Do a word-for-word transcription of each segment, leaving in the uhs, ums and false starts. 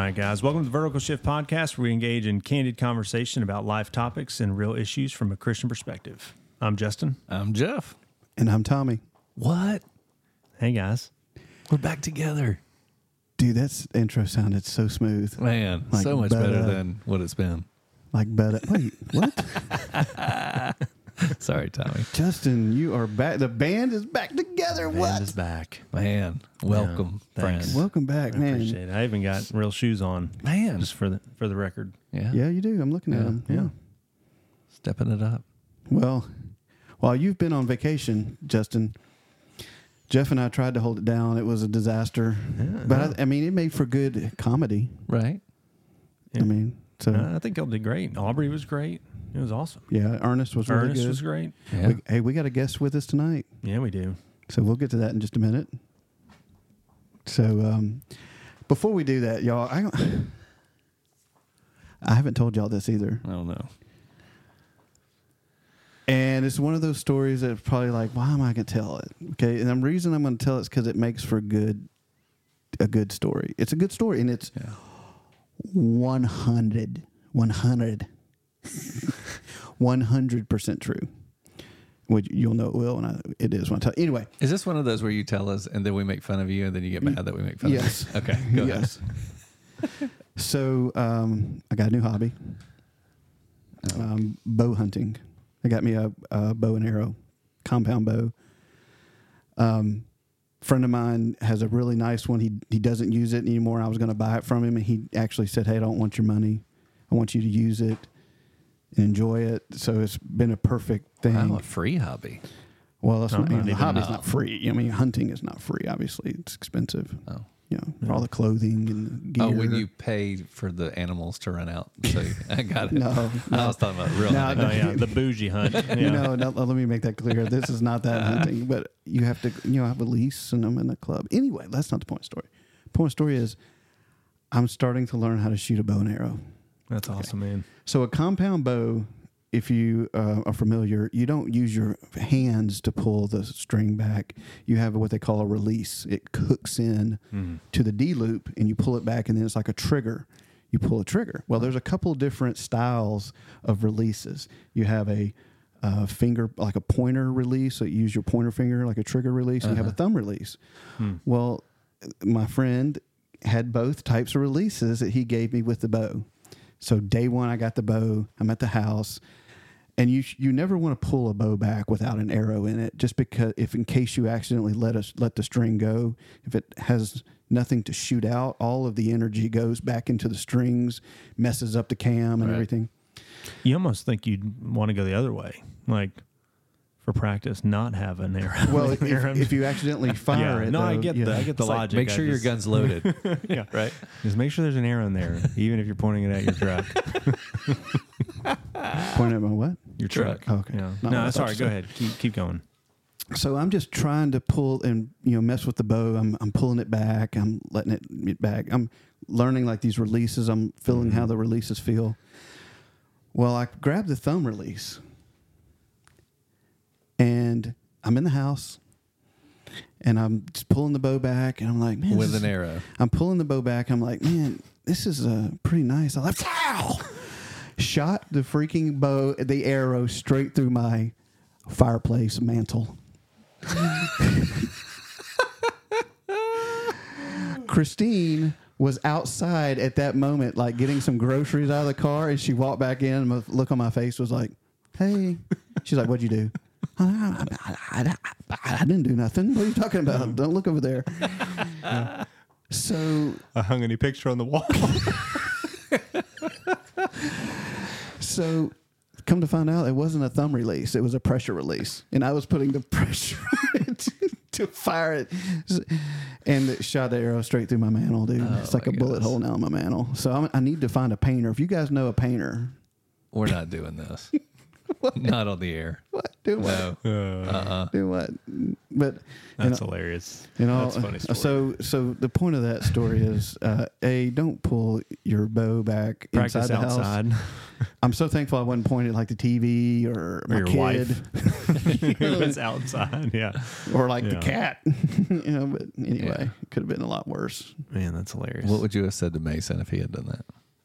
right, guys. Welcome to the Vertical Shift Podcast, where we engage in candid conversation about life topics and real issues from a Christian perspective. I'm Justin. I'm Jeff. And I'm Tommy. What? Hey, guys. We're back together. Dude, that intro sounded so smooth. Man, Like so much better. better than what it's been. Like better. Wait, what? Sorry, Tommy. Justin, you are back. The band is back together. Band What? is back. Man, welcome, Yeah, friend. thanks. Welcome back, I man. appreciate it. I even got real shoes on, Man. just for the for the record. Yeah. Yeah, you do. I'm looking at Yeah, them. yeah. Yeah. Stepping it up. Well, while you've been on vacation, Justin, Jeff and I tried to hold it down. It was a disaster. Yeah, but no. I, I mean, it made for good comedy. Right? Yeah. I mean, so Uh, I think y'all did great. Aubrey was great. It was awesome. yeah, Ernest was really Ernest good. was great. Yeah. We, hey, we got a guest with us tonight. Yeah, we do. So we'll get to that in just a minute. So um, before we do that, y'all, I, I haven't told y'all this either. I don't know. And it's one of those stories that's probably like, why am I going to tell it? Okay, and the reason I'm going to tell it is because it makes for a good, a good story. It's a good story, and it's Yeah. one hundred, one hundred, one hundred percent true. Which you'll know it will, and I, it is when I tell. Anyway, Is this one of those where you tell us and then we make fun of you and then you get mad that we make fun yes. of you? Okay, go yes. So um, I got a new hobby, Oh. um, bow hunting. I got me a, a bow and arrow, compound bow. Um, friend of mine has a really nice one. He he doesn't use it anymore. I was going to buy it from him, and he actually said, "Hey, I don't want your money. I want you to use it and enjoy it." So it's been a perfect thing. ahead. Oh, a free hobby. Well, that's I'm not, not you know, the even- hobby's no. not free. I mean, hunting is not free. Obviously, it's expensive. Oh. You know, for all the clothing and the gear. Oh, when you pay for the animals to run out. So I got it. No, I was talking about real No, hunting. Oh, yeah, the bougie hunt. Yeah. You know, no, let me make that clear. This is not that hunting, but you have to, you know, have a lease and I'm in a club. Anyway, that's not the point of the story. Point of the story is I'm starting to learn how to shoot a bow and arrow. That's awesome, man. So a compound bow, if you uh, are familiar, you don't use your hands to pull the string back. You have what they call a release. It hooks in Mhm. to the D loop and you pull it back and then it's like a trigger. You pull a trigger. Well, there's a couple different styles of releases. You have a uh, finger, like a pointer release. So you use your pointer finger like a trigger release. And you have a thumb release. Hmm. Well, my friend had both types of releases that he gave me with the bow. So day one, I got the bow. I'm at the house. And you you never want to pull a bow back without an arrow in it, just because if in case you accidentally let us let the string go, if it has nothing to shoot out, all of the energy goes back into the strings, messes up the cam and Right. everything. You almost think you'd want to go the other way, like for practice, not have an arrow. Well, if, Arrow. if you accidentally fire yeah, it, no, I though, get yeah. the I get the It's like, logic. make I sure your just- gun's loaded. yeah, Right? just make sure there's an arrow in there, even if you're pointing it at your truck. Point at my what? Your Truck. truck. Okay. Yeah. Not what I No, thought sorry. you Go said. ahead. Keep keep going. So I'm just trying to pull and you know mess with the bow. I'm I'm pulling it back. I'm letting it get back. I'm learning like these releases. I'm feeling Mm-hmm. how the releases feel. Well, I grabbed the thumb release, and I'm in the house, and I'm just pulling the bow back, and I'm like, man, With this an is- arrow. I'm pulling the bow back. I'm like, man, this is uh, pretty nice. I like, pow! Shot the freaking bow, the arrow straight through my fireplace mantle. Christine was outside at that moment, like getting some groceries out of the car, and she walked back in. And the look on my face was like, "Hey," she's like, "What'd you do?" I, I, I, I, I didn't do nothing. What are you talking about? Don't look over there. Yeah. So, I hung a new picture on the wall. so come to find out, it wasn't a thumb release; it was a pressure release, and I was putting the pressure on it to, to fire it, and it shot the arrow straight through my mantle, dude. Oh, it's like a my bullet goodness. hole now in my mantle. So I'm, I need to find a painter. If you guys know a painter, We're not doing this. Not on the air. what? Doing what? No. Uh-uh. Doing what? But That's you know, hilarious. you know, That's a funny story. So, so the point of that story is, uh, a don't pull your bow back Practice inside the outside. house. I'm so thankful I wasn't pointing at like the T V or my Or your kid wife. It was outside. Yeah. or like the Yeah. cat. you know, but anyway, Yeah. it could have been a lot worse. Man, that's hilarious. What would you have said to Mason if he had done that?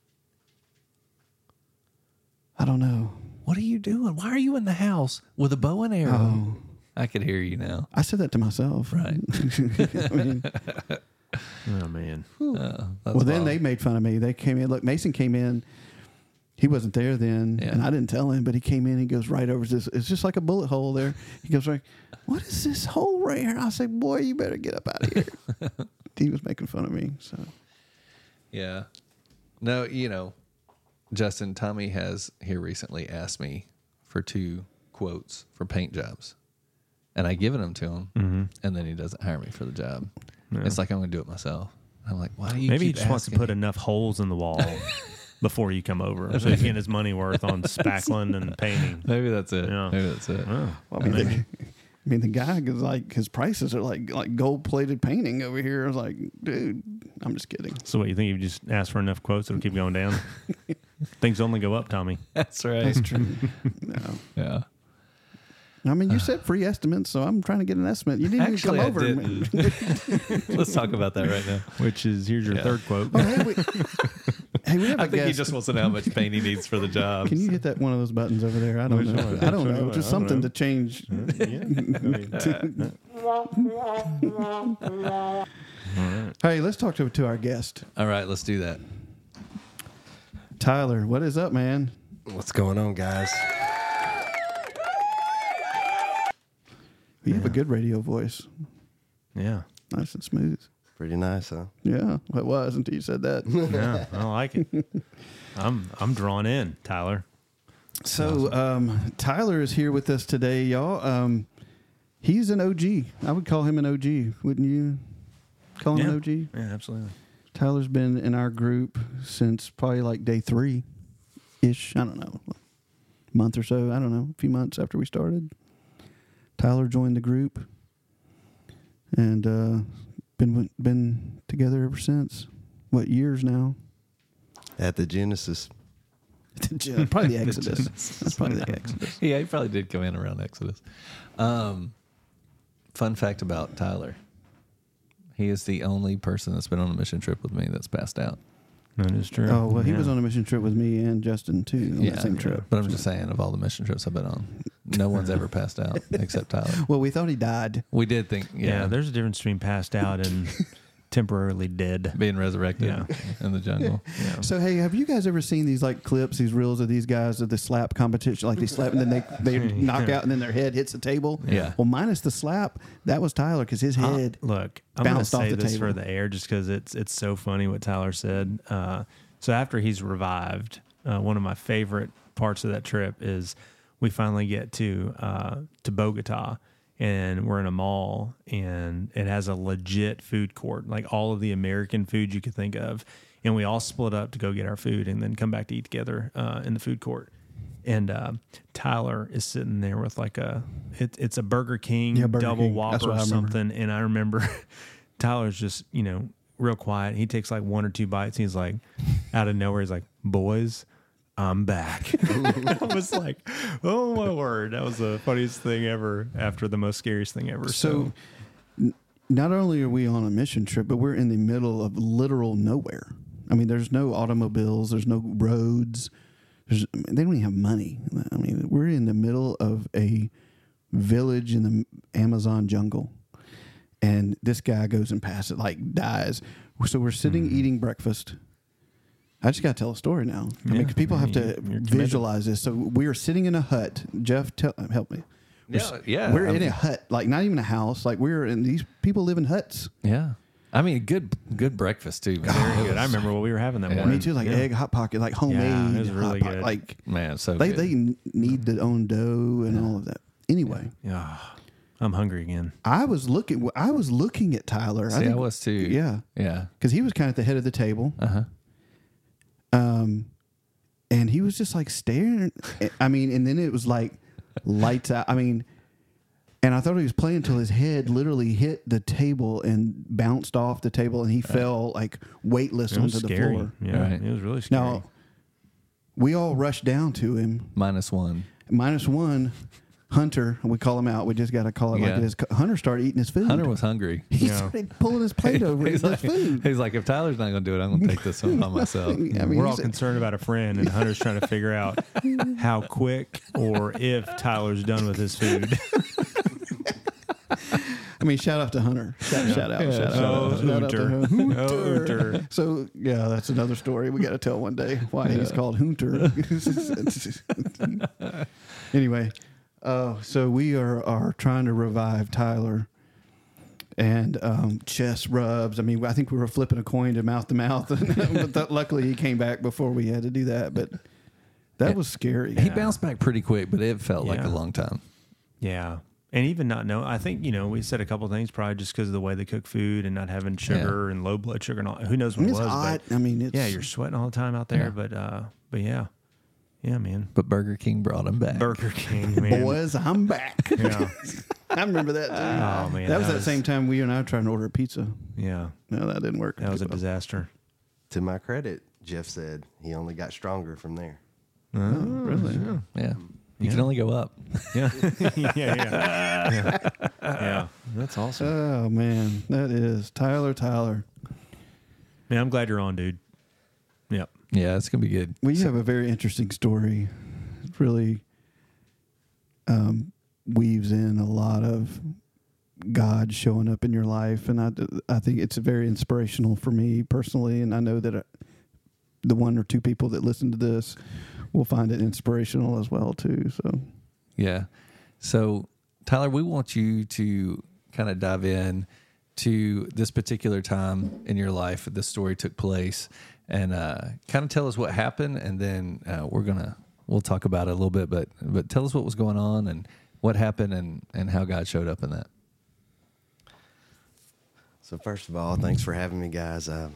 I don't know. What are you doing? Why are you in the house with a bow and arrow? Oh, I could hear you now. I said that to myself. Right. I mean, oh, man. Uh, that's well, then wild. they made fun of me. They came in. Look, Mason came in. He wasn't there then, Yeah. and I didn't tell him. But he came in. He goes right over this. It's just like a bullet hole there. He goes right. What is this hole right here? I say, boy, you better get up out of here. He was making fun of me. So Yeah. No, you know, Justin, Tommy has here recently asked me for two quotes for paint jobs. And I've given them to him, Mm-hmm. and then he doesn't hire me for the job. Yeah. It's like I'm going to do it myself. I'm like, why do you Maybe he keep just wants to asking put me? enough holes in the wall before you come over. So he's getting his money worth on spackling and painting. Maybe that's it. Yeah. Maybe that's it. Oh, well, I mean, the, I mean, the guy is like his prices are like like gold plated painting over here. I was like, dude, I'm just kidding. so what, you think you just ask for enough quotes, it'll keep going down? Things only go up, Tommy. That's right. That's true. No. Yeah. I mean, you said free estimates, so I'm trying to get an estimate. You didn't Actually, even I come over. didn't. Let's talk about that right now. Which is, here's your Yeah. third quote. Oh, hey, we, hey, we have a I think he guest. just wants to know how much paint he needs for the job. Can you hit that one of those buttons over there? I don't Which know. one? I don't Which know. one? Just I don't something know. to change. Hey, let's talk to to our guest, All right, let's do that. Tyler. What is up, man? What's going on, guys? You have a good radio voice, Yeah. nice and smooth. Pretty nice, huh? Yeah, well, it was until you said that. Yeah. I like it. I'm I'm drawn in, Tyler. So, um, Tyler is here with us today, y'all. Um, he's an O G. I would call him an O G. Wouldn't you call him Yeah. an O G? Yeah, absolutely. Tyler's been in our group since probably like day three ish. I don't know. A month or so. I don't know. A few months after we started. Tyler joined the group and uh, been been together ever since. What, years now? At the Genesis. Probably the Exodus. That's probably the Exodus. Yeah, he probably did come in around Exodus. Um, fun fact about Tyler. He is the only person that's been on a mission trip with me that's passed out. That is true. Oh, well, he Yeah. was on a mission trip with me and Justin, too, on that same trip. But I'm just saying, of all the mission trips I've been on, no one's ever passed out except Tyler. Well, we thought he died. We did think, Yeah. yeah, there's a difference between passed out and temporarily dead. being resurrected Yeah. in the jungle. Yeah. So, hey, have you guys ever seen these like clips, these reels of these guys at the slap competition? Like they slap and then they, they knock out and then their head hits the table? Yeah. Well, minus the slap, that was Tyler because his Uh, head. look, I'm going to bounced off say the this table. for the air just because it's it's so funny what Tyler said. Uh, so after he's revived, uh, one of my favorite parts of that trip is we finally get to uh, to Bogota, and we're in a mall, and it has a legit food court, like all of the American food you could think of, and we all split up to go get our food and then come back to eat together uh, in the food court. And uh, Tyler is sitting there with like a it, it's a Burger King Yeah, Burger double King. That's Whopper what I or remember. something. And I remember Tyler's just, you know, real quiet. He takes like one or two bites. And he's like, out of nowhere, he's like, boys, I'm back. I was like, oh my word. That was the funniest thing ever after the most scariest thing ever. So, So, n- not only are we on a mission trip, but we're in the middle of literal nowhere. I mean, there's no automobiles, there's no roads. There's, I mean, they don't even have money. I mean, we're in the middle of a village in the Amazon jungle. And this guy goes and passes, like dies. So we're sitting Mm-hmm. eating breakfast. I just got to tell a story now. I mean, Yeah. 'cause people have to You're committed. visualize this. So we are sitting in a hut. Jeff, tell, help me. We're, Yeah, s- yeah, we're I in a mean- hut, like not even a house. Like we're in these people live in huts. Yeah. I mean, good good breakfast, too. Man. very good. I remember what we were having that Yeah. morning. Me too, like Yeah. egg hot pocket, like homemade. Yeah, it was hot really pocket. good. Like Man, so they good. they n- need their own dough and all of that. Anyway, Yeah. I'm hungry again. I was looking. I was looking at Tyler. See, I, think- was too. Yeah, Yeah. because he was kind of at the head of the table. Uh huh. Um, and he was just like staring. I mean, and then it was like lights out. I mean, and I thought he was playing until his head literally hit the table and bounced off the table, and he fell like weightless It was onto scary. the floor. Yeah, Right. it was really scary. Now, we all rushed down to him. Minus one. Minus one, Hunter. We call him out. We just got to call it Yeah. like it is. Hunter started eating his food. Hunter was hungry. He Yeah. started pulling his plate over he's, his like, food. he's like, if Tyler's not going to do it, I'm going to take this one on myself. I mean, We're all he's- concerned about a friend, and Hunter's trying to figure out how quick or if Tyler's done with his food. I mean, shout out to Hunter. Shout, shout out. Shout out. Oh, shout out to Hunter. Hunter. Oh, Hunter. So yeah, that's another story we got to tell one day. Why he's called Hunter. Anyway, uh, so we are are trying to revive Tyler, and um, chest rubs. I mean, I think we were flipping a coin to mouth to mouth, but that, luckily he came back before we had to do that. But that was scary. He bounced back pretty quick, but it felt like Yeah. a long time. Yeah. And even not know, I think, you know, we said a couple things probably just because of the way they cook food and not having sugar and low blood sugar and all. Who knows what It's it was. hot. But I mean, it's, yeah, you're sweating all the time out there. Yeah. But, uh, but yeah. Yeah, man. But Burger King brought him back. Burger King, man. boys, I'm back. Yeah. I remember that. Too. Oh, man. that was that same time we and I were trying to order a pizza. Yeah. No, that didn't work. That was a disaster. To my credit, Jeff said he only got stronger from there. Oh, really? Yeah. You Yeah. can only go up. Yeah. yeah, yeah. Yeah. Yeah. That's awesome. Oh man, that is Tyler. Tyler, Man, I'm glad you're on, dude. Yep. Yeah, it's going to be good. we have a very interesting story. It really um, weaves in a lot of God showing up in your life, and I, I think it's very inspirational for me personally, and I know that I, the one or two people that listen to this will find it inspirational as well too. So Yeah. So, Tyler, we want you to kind of dive in to this particular time in your life this story took place, and uh, kind of tell us what happened, and then uh, we're gonna we'll talk about it a little bit. But but tell us what was going on and what happened and and how God showed up in that. So first of all, thanks for having me, guys. Uh,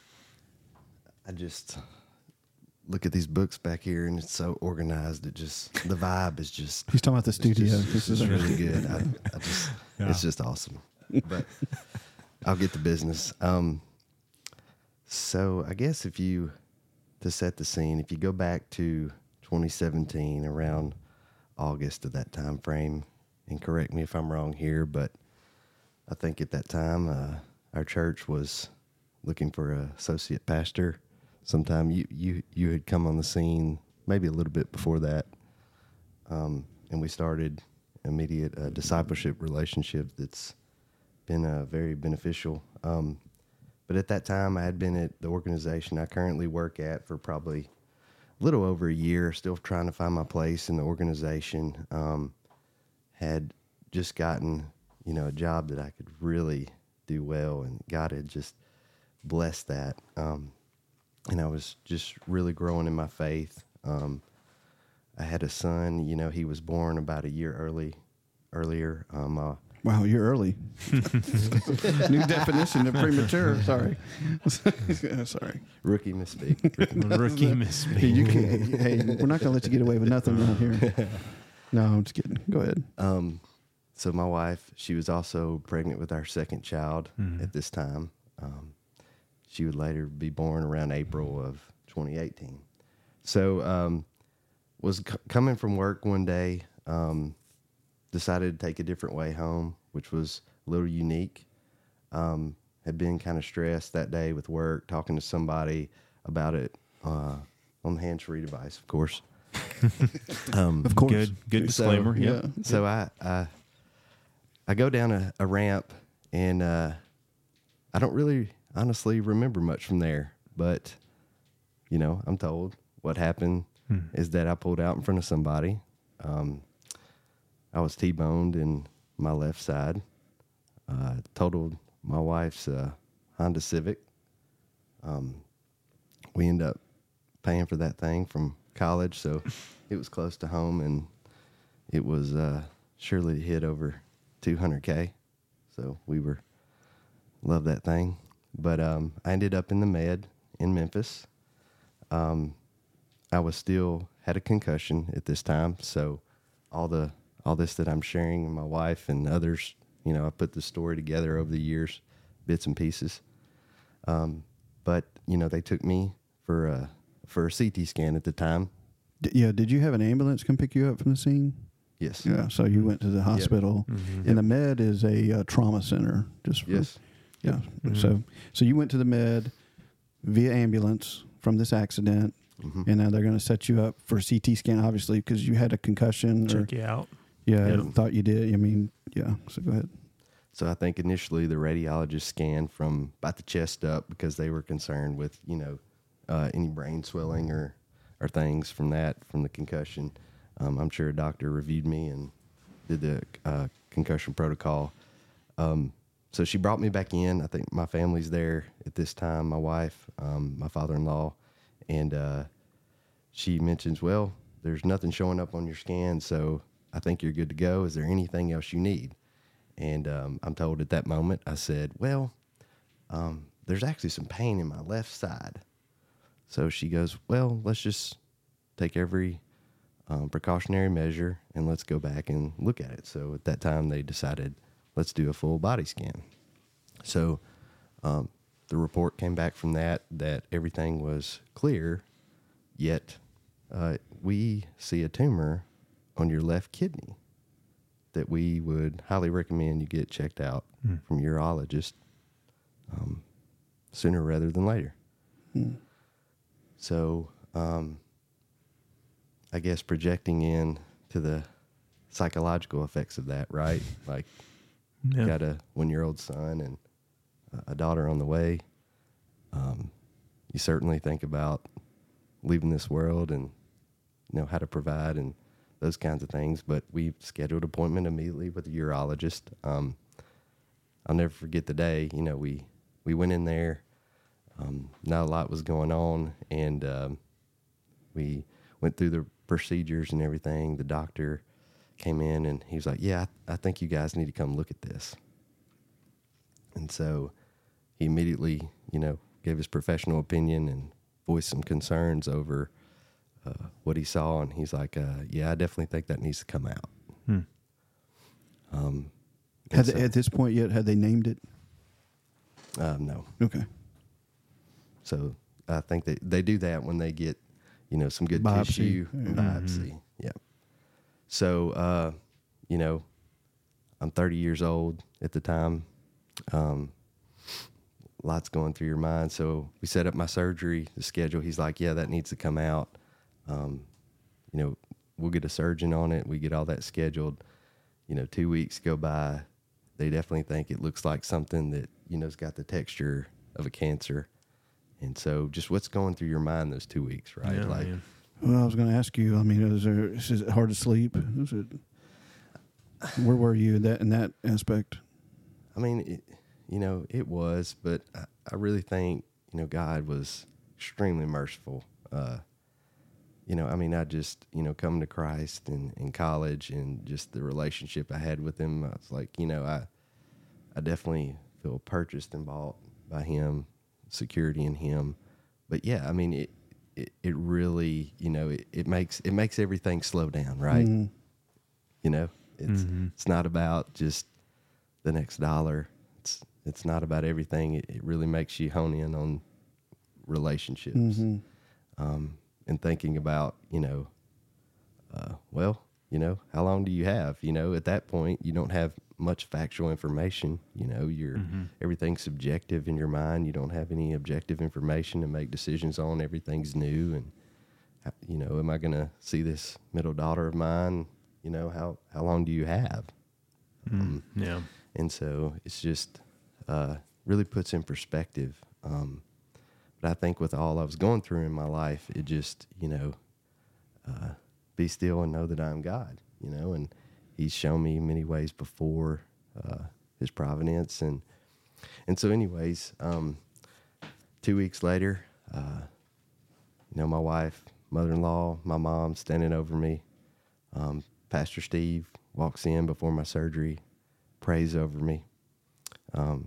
I just look at these books back here, and it's so organized. It just the vibe is just he's talking about the it's studio. just- This is it's our- really good. I, I just it's just awesome. But I'll get to business. Um, so I guess if you to set the scene, if you go back to twenty seventeen, around August of that time frame, and correct me if I'm wrong here, but I think at that time uh, our church was looking for an associate pastor. Sometime you, you you had come on the scene, maybe a little bit before that, um, and we started immediate uh, discipleship relationship that's been uh, very beneficial. Um, but at that time, I had been at the organization I currently work at for probably a little over a year, still trying to find my place in the organization. Um, had just gotten, you know, a job that I could really do well, and God had just blessed that. Um, and I was just really growing in my faith. Um, I had a son, you know, he was born about a year early, earlier. Um, uh, Wow, you're early. New definition of premature. Sorry. Sorry. rookie misspeak. Rookie Hey, misspeak. you can, hey, we're not going to let you get away with nothing around here. No, I'm just kidding. Go ahead. Um, so my wife, she was also pregnant with our second child at this time. Um, she would later be born around April of twenty eighteen. So um, was c- coming from work one day, um, decided to take a different way home, which was a little unique. Um, had been kind of stressed that day with work, talking to somebody about it uh, on the hands-free device, of course. um, Of course. Good, good So, disclaimer. yeah. Yep. So I, I I go down a, a ramp, and uh, I don't really honestly remember much from there. But you know, I'm told what happened is that I pulled out in front of somebody. Um, I was T-boned in my left side. Uh, totaled my wife's uh, Honda Civic. Um, we end up paying for that thing from college, so it was close to home, and it was uh, surely hit over two hundred K. So we were love that thing. But um, I ended up in the med in Memphis. Um, I was still had a concussion at this time, so all the all this that I'm sharing, and my wife and others, you know, I put the story together over the years, bits and pieces. Um, but you know, they took me for a for a C T scan at the time. D- yeah. Did you have an ambulance come pick you up from the scene? Yes. Yeah. So you went to the hospital, Mhm. and the med is a uh, trauma center. Just for, Yes. Yeah. Mhm. So so you went to the med via ambulance from this accident, Mhm. and now they're going to set you up for a C T scan, obviously, because you had a concussion. Or, Check you out. yeah, Yeah. thought you did. I mean, yeah. So go ahead. So I think initially the radiologist scanned from about the chest up because they were concerned with, you know, uh, any brain swelling or, or things from that, from the concussion. Um, I'm sure a doctor reviewed me and did the uh, concussion protocol. Um, so she brought me back in. I think my family's there at this time, my wife, um, my father-in-law, and uh, she mentions, well, there's nothing showing up on your scan, so I think you're good to go. Is there anything else you need? And um, I'm told at that moment, I said, well, um, there's actually some pain in my left side. So she goes, well, let's just take every um, precautionary measure and let's go back and look at it. So at that time, they decided, let's do a full body scan. So um, the report came back from that, that everything was clear, yet uh, we see a tumor on your left kidney that we would highly recommend you get checked out Mm. from your urologist um, sooner rather than later. Hmm. So um, I guess projecting in to the psychological effects of that, right? Like Yeah. got a one-year-old son and a daughter on the way. Um, you certainly think about leaving this world and you know how to provide and those kinds of things. But we scheduled an appointment immediately with the urologist. Um, I'll never forget the day. You know, we we went in there. Um, not a lot was going on, and um, we went through the procedures and everything. The doctor came in and he was like, "Yeah, I, I think you guys need to come look at this." And so he immediately, you know, gave his professional opinion and voiced some concerns over uh, what he saw. And he's like, uh, "Yeah, I definitely think that needs to come out." Hmm. Um, Had and they, so- at this point yet, had they named it? um, no. Okay. So I think that they do that when they get, you know, some good Biopsy. tissue and Mhm. biopsy. Yeah. So, uh, you know, I'm thirty years old at the time. Um, lots going through your mind. So we set up my surgery, the schedule. He's like, yeah, that needs to come out. Um, you know, we'll get a surgeon on it. We get all that scheduled. You know, two weeks go by. They definitely think it looks like something that, you know, has got the texture of a cancer. And so just what's going through your mind those two weeks, right? Yeah, like, man. Well, I was going to ask you. I mean, is there is it hard to sleep? Is it? Where were you in that in that aspect? I mean, it, you know, it was, but I, I really think, you know, God was extremely merciful. Uh, you know, I mean, I just, you know, coming to Christ in, in college and just the relationship I had with him, I was like, you know, I, I definitely feel purchased and bought by him, security in him. But yeah, I mean, it, it, it really, you know, it, it makes, it makes everything slow down, right? Mhm. You know, it's, Mhm. it's not about just the next dollar. It's, it's not about everything. It, it really makes you hone in on relationships. Mhm. Um, and thinking about, you know, uh, well, you know, how long do you have? You know, at that point, you don't have much factual information. You know, you're Mhm. everything's subjective in your mind. You don't have any objective information to make decisions on. Everything's new, and uh, you know, am I going to see this middle daughter of mine? You know, how how long do you have? Mm. Yeah. And so it's just uh, really puts in perspective. Um, but I think with all I was going through in my life, it just, you know, uh, be still and know that I'm God, you know, and he's shown me many ways before uh, his providence. And, and so anyways, um, two weeks later, uh, you know, my wife, mother-in-law, my mom standing over me. Um, Pastor Steve walks in before my surgery, prays over me. Um,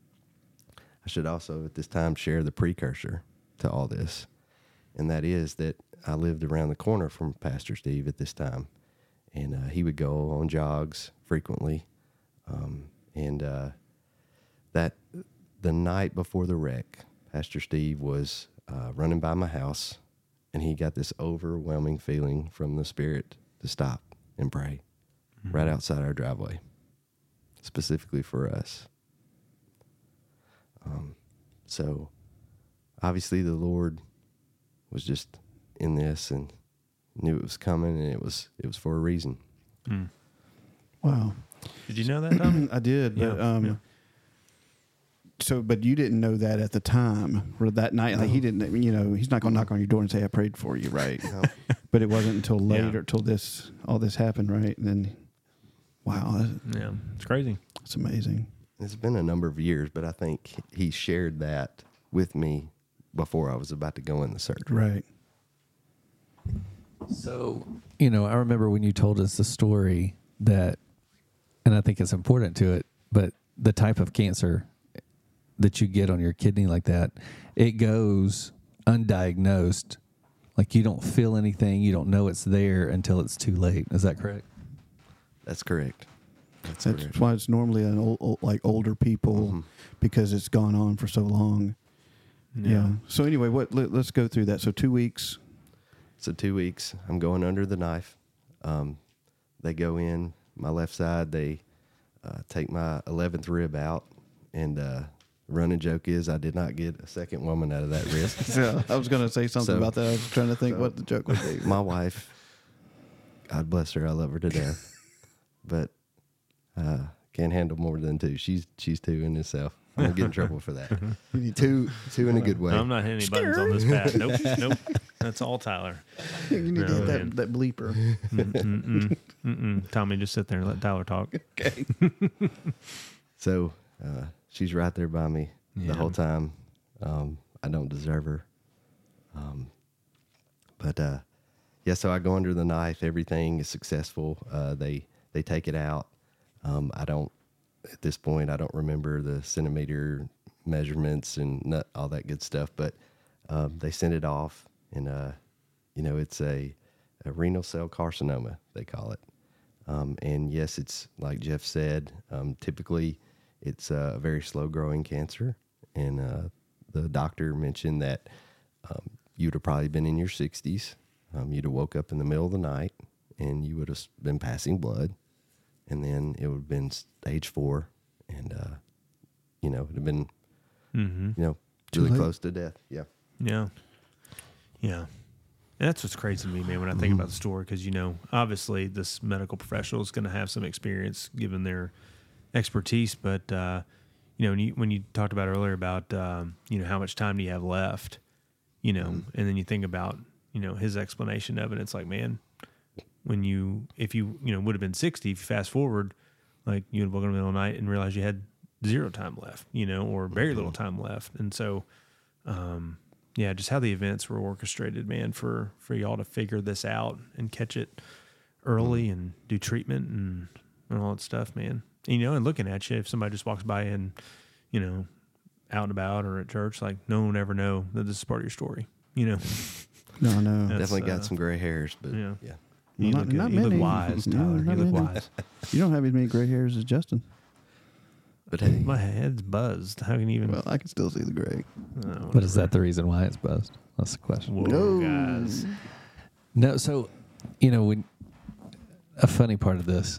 I should also at this time share the precursor to all this, and that is that I lived around the corner from Pastor Steve at this time, and uh, he would go on jogs frequently. Um, and uh, that the night before the wreck, Pastor Steve was uh, running by my house, and he got this overwhelming feeling from the Spirit to stop and pray mm-hmm. right outside our driveway, specifically for us. Um, so obviously the Lord was just in this and knew it was coming, and it was it was for a reason. Mm. Wow. Did you know that, Tom? I did, but Yeah, um, yeah. so but you didn't know that at the time or that night. Like he didn't, you know, he's not going to knock on your door and say, "I prayed for you," right? No. But it wasn't until Yeah. later, till this all this happened, right? And then, wow, that's, Yeah, it's crazy. that's amazing. It's been a number of years, but I think he shared that with me before I was about to go in the surgery. Right. So, you know, I remember when you told us the story that, and I think it's important to it, but the type of cancer that you get on your kidney like that, it goes undiagnosed. Like you don't feel anything, you don't know it's there until it's too late. Is that correct? That's correct. That's, That's correct. why it's normally an old, old like older people Mm-hmm. because it's gone on for so long. Yeah. Yeah. So anyway, what? Let, let's go through that. So two weeks. So two weeks, I'm going under the knife. Um, they go in my left side. They uh, take my eleventh rib out, and uh, running joke is I did not get a second woman out of that rib. Yeah, I was going to say something So- about that. I was trying to think so- what the joke would be. My wife, God bless her, I love her to death, but uh, can't handle more than two. She's she's two in herself. I'm gonna get in trouble for that. two two in a good way. I'm not hitting any buttons on this pad. Nope, nope. That's all Tyler. You need No, to hit man. that, that bleeper. Mm-mm, mm-mm. Tommy, just sit there and let Tyler talk. Okay. So uh, she's right there by me Yeah. the whole time. Um, I don't deserve her. Um, but uh, yeah, so I go under the knife. Everything is successful. Uh, they they take it out. Um, I don't at this point. I don't remember the centimeter measurements and not all that good stuff. But um, they send it off, and uh, you know it's a, a renal cell carcinoma. They call it. Um, and yes, it's like Jeff said. Um, typically, it's a very slow growing cancer, and uh, the doctor mentioned that um, you'd have probably been in your sixties. Um, you'd have woke up in the middle of the night, and you would have been passing blood, and then it would have been stage four, and uh, you know, it'd have been Mm-hmm. you know Too really late. close to death. Yeah. Yeah. Yeah. And that's what's crazy to me, man, when I think about the story, because, you know, obviously this medical professional is going to have some experience given their expertise. But, uh, you know, when you, when you talked about earlier about, um, you know, how much time do you have left, you know, Mm-hmm. and then you think about, you know, his explanation of it, it's like, man, when you, if you, you know, would have been sixty, if you fast forward, like you would woke up in the middle of the night and realize you had zero time left, you know, or very little time left. And so, um, yeah, just how the events were orchestrated, man, for, for y'all to figure this out and catch it early and do treatment and, and all that stuff, man. And, you know, and looking at you, if somebody just walks by and, you know, out and about or at church, like no one would ever know that this is part of your story, you know? No, no. That's, Definitely got uh, some gray hairs, but yeah. yeah. You, Well, look, not- not you look many. wise, No, Tyler. not you look many. wise. You don't have as many gray hairs as Justin. But hey, My head's buzzed. How can you even? Well, I can still see the gray. Oh, But is that the reason why it's buzzed? That's the question. Whoa, No. guys. No, so you know, when a funny part of this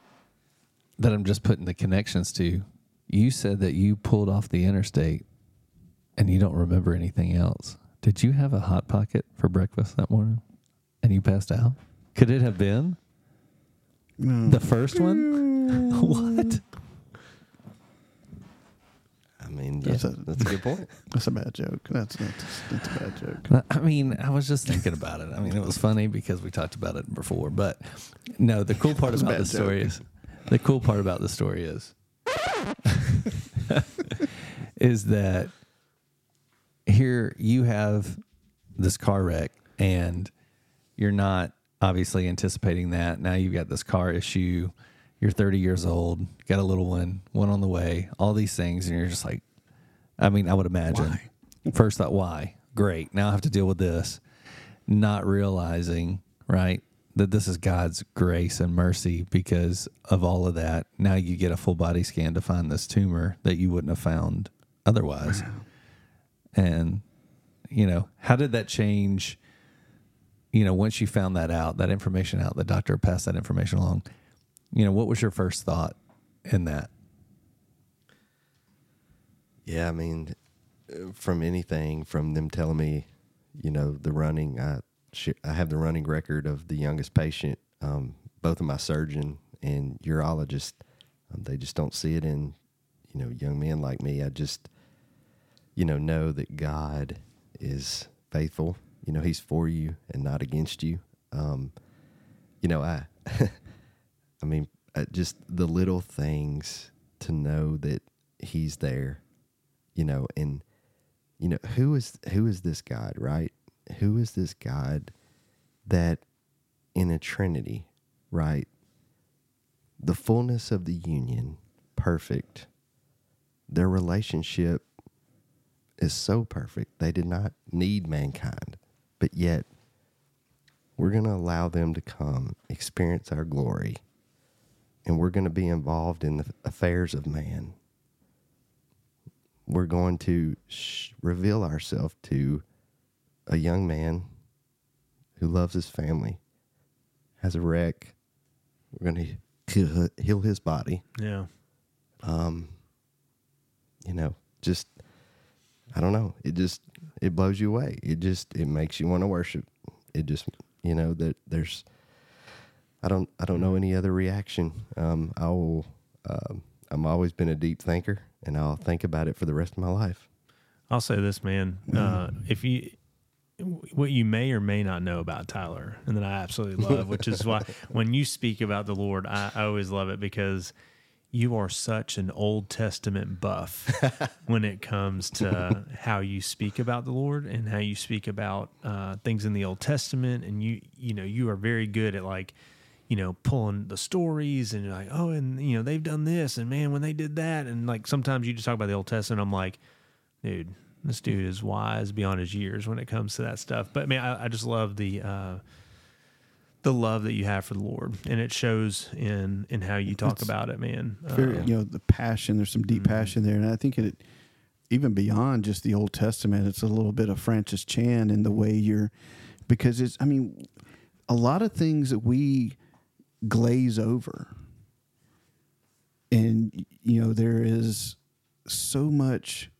that I'm just putting the connections to, you said that you pulled off the interstate and you don't remember anything else. Did you have a hot pocket for breakfast that morning and you passed out? Could it have been No. the first one? What? I mean, That's yeah, a- that's a good point. That's a bad joke. That's that's, that's a bad joke. I mean, I was just thinking about it. I mean, it was funny because we talked about it before. But no, the cool part It's a about bad the story joke. is the cool part about the story is is that here you have this car wreck and you're not obviously anticipating that. Now you've got this car issue. You're thirty years old, got a little one, one on the way, all these things, and you're just like, I mean, I would imagine. Why? First thought, why? Great. Now I have to deal with this. Not realizing, right, that this is God's grace and mercy because of all of that. Now you get a full body scan to find this tumor that you wouldn't have found otherwise. Wow. And, you know, how did that change, you know, once you found that out, that information out, the doctor passed that information along, you know, what was your first thought in that? Yeah, I mean, from anything, from them telling me, you know, the running, I, I have the running record of the youngest patient, um, both of my surgeon and urologist. Um, they just don't see it in, you know, young men like me. I just, you know, know that God is faithful. You know, he's for you and not against you. Um, you know, I, I mean, I just the little things to know that he's there, you know, and, you know, who is, who is this God, right? Who is this God that in a Trinity, right? The fullness of the union, perfect. Their relationship is so perfect. They did not need mankind, but yet we're going to allow them to come experience our glory, and we're going to be involved in the affairs of man. We're going to sh- reveal ourselves to a young man who loves his family, has a wreck. We're going to heal his body. Yeah. Um, you know, just, I don't know. It just, it blows you away. It just, it makes you want to worship. It just, you know, that there's, I don't, I don't know any other reaction. Um, I will, um, I'm always been a deep thinker, and I'll think about it for the rest of my life. I'll say this, man. Uh, if you, what you may or may not know about Tyler, and that I absolutely love, which is why when you speak about the Lord, I, I always love it, because you are such an Old Testament buff when it comes to how you speak about the Lord and how you speak about uh, things in the Old Testament. And you, you know, you are very good at, like, you know, pulling the stories, and you're like, oh, and you know, they've done this, and man, when they did that, and like sometimes you just talk about the Old Testament. I'm like, dude, this dude is wise beyond his years when it comes to that stuff. But man, I, I just love the uh, the love that you have for the Lord, and it shows in in how you talk It's about it, man. Very, Uh, you know, the passion. There's some deep mm-hmm. passion there, and I think it even beyond just the Old Testament. It's a little bit of Francis Chan in the way you're, because it's. I mean, a lot of things that we glaze over, and you know, there is so much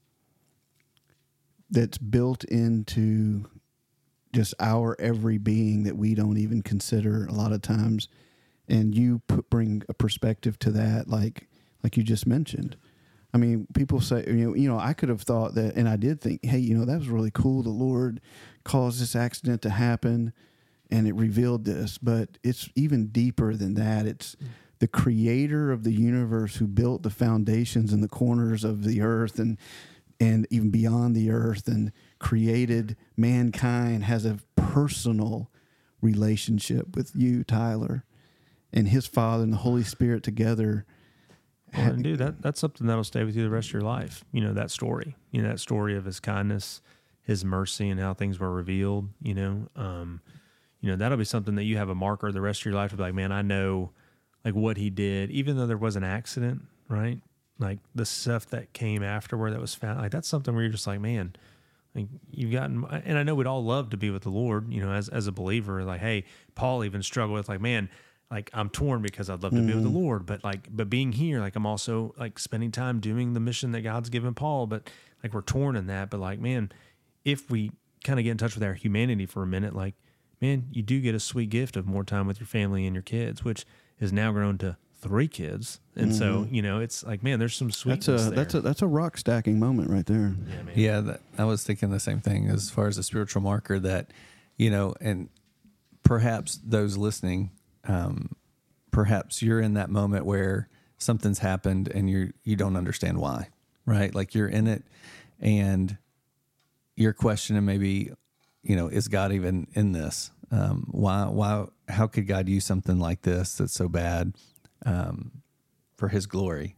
that's built into just our every being that we don't even consider a lot of times. And you put, bring a perspective to that, like like you just mentioned. I mean, people say, you know, you know, I could have thought that, and I did think, hey, you know, that was really cool. The Lord caused this accident to happen, and it revealed this. But it's even deeper than that. It's the creator of the universe who built the foundations and the corners of the earth, and and even beyond the earth, and created mankind, has a personal relationship with you, Tyler, and his Father and the Holy Spirit together. Well, and dude, that, that's something that'll stay with you the rest of your life. You know, that story, you know, that story of his kindness, his mercy, and how things were revealed, you know, um, you know, that'll be something that you have a marker the rest of your life to be like, man, I know like what he did, even though there was an accident, right? Like the stuff that came afterward that was found, like that's something where you're just like, man, like you've gotten, and I know we'd all love to be with the Lord, you know, as, as a believer, like, hey, Paul even struggled with like, man, like I'm torn because I'd love to mm-hmm. be with the Lord, but like, but being here, like I'm also like spending time doing the mission that God's given Paul, but like we're torn in that. But like, man, if we kind of get in touch with our humanity for a minute, like, man, you do get a sweet gift of more time with your family and your kids, which is now grown to three kids. And mm-hmm. so, you know, it's like, man, there's some sweetness that's a, there. That's a, that's a rock stacking moment right there. Yeah, man. Yeah, that, I was thinking the same thing as far as a spiritual marker that, you know, and perhaps those listening, um, perhaps you're in that moment where something's happened and you're, you don't understand why, right? Like you're in it and you're questioning maybe, you know, is God even in this? Um, why, why, how could God use something like this that's so bad, um, for his glory?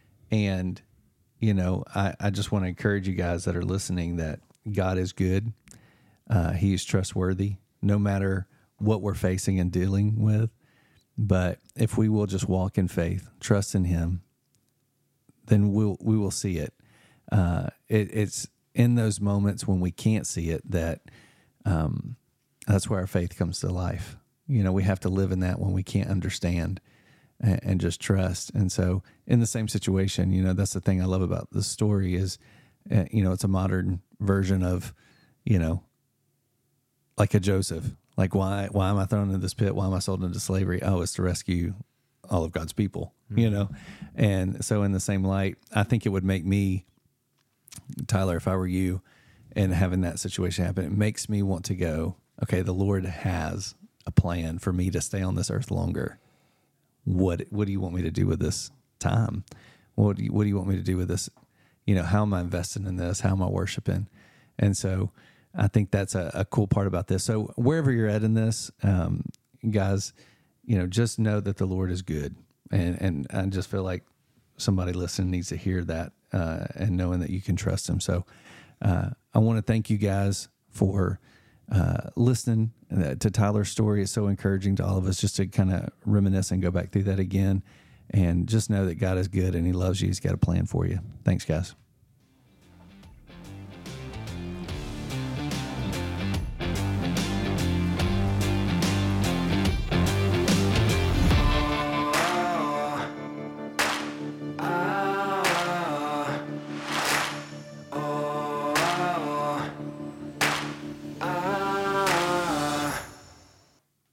And, you know, I, I just want to encourage you guys that are listening that God is good. Uh, he is trustworthy. No matter what we're facing and dealing with. But if we will just walk in faith, trust in Him, then we'll we will see it. Uh, it it's in those moments when we can't see it that um, that's where our faith comes to life. You know, we have to live in that when we can't understand and, and just trust. And so, in the same situation, you know, that's the thing I love about this story is, uh, you know, it's a modern version of, you know, like a Joseph. Like, why why am I thrown into this pit? Why am I sold into slavery? Oh, it's to rescue all of God's people, mm-hmm. you know? And so in the same light, I think it would make me, Tyler, if I were you and having that situation happen, it makes me want to go, okay, the Lord has a plan for me to stay on this earth longer. What what do you want me to do with this time? What do you, what do you want me to do with this? You know, how am I investing in this? How am I worshiping? And so I think that's a, a cool part about this. So wherever you're at in this, um, guys, you know, just know that the Lord is good. And, and I just feel like somebody listening needs to hear that uh, and knowing that you can trust Him. So uh, I want to thank you guys for uh, listening to Tyler's story. It's so encouraging to all of us just to kind of reminisce and go back through that again. And just know that God is good and He loves you. He's got a plan for you. Thanks, guys.